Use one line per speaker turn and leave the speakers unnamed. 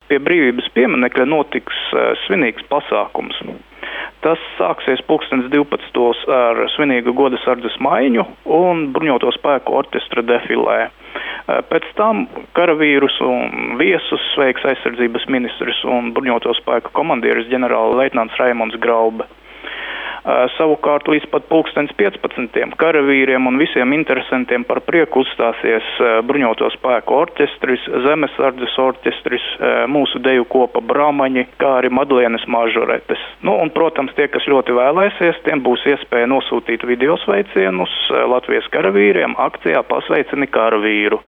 pie Brīvības pieminekļa notiks svinīgs pasākums. Tas sāksies 12. ar svinīgu godasardzes maiņu un bruņoto spēku orķestra defilē. Pēc tam karavīrus un viesus sveiks aizsardzības ministrs un bruņoto spēku komandieris ģenerāla leitnants Raimonds Graube. Savukārt līdz pat 15. karavīriem un visiem interesantiem par prieku uzstāsies bruņoto spēku orķestris, zemesardzes orķestris, mūsu deju kopa Bramaņi, kā arī Madlienes mažoretes. Un, protams, tie, kas ļoti vēlēsies, tiem būs iespēja nosūtīt video sveicienus Latvijas karavīriem akcijā Pasveicini karavīru.